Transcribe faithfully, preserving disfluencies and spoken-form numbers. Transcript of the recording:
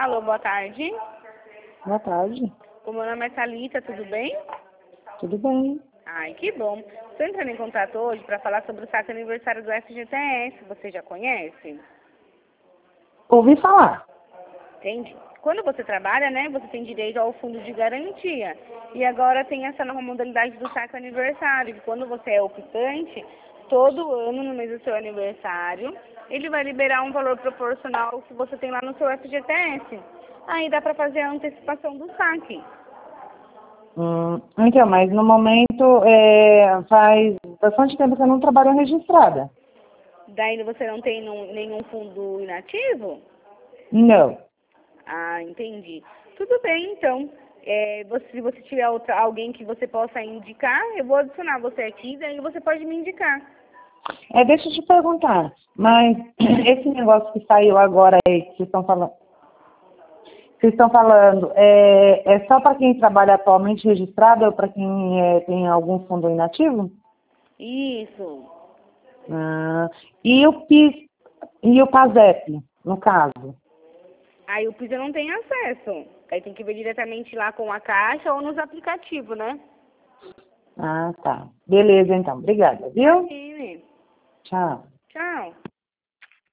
Alô, boa tarde. Boa tarde. O meu nome é Thalita, tudo bem? Tudo bem? Ai, que bom. Estou entrando em contato hoje para falar sobre o saque aniversário do F G T S. Você já conhece? Ouvi falar. Entende? Quando você trabalha, né, você tem direito ao fundo de garantia. E agora tem essa nova modalidade do saque aniversário, que quando você é optante, todo ano, no mês do seu aniversário, ele vai liberar um valor proporcional ao que você tem lá no seu F G T S. Aí dá para fazer a antecipação do saque. Hum, então, mas no momento é, faz bastante tempo que eu não trabalho registrada. Daí você não tem num- nenhum fundo inativo? Não. Ah, entendi. Tudo bem, então. É, você- se você tiver outra, alguém que você possa indicar, eu vou adicionar você aqui, daí você pode me indicar. É, deixa eu te perguntar, mas esse negócio que saiu agora aí, que vocês estão falando, vocês estão falando, é, é só para quem trabalha atualmente registrado ou para quem é, tem algum fundo inativo? Isso. Ah, e o PIS e o PASEP, no caso? Aí o PIS eu não tem acesso. Aí tem que ver diretamente lá com a Caixa ou nos aplicativos, né? Ah, tá. Beleza, então. Obrigada, viu? Imagine. Tchau. Tchau.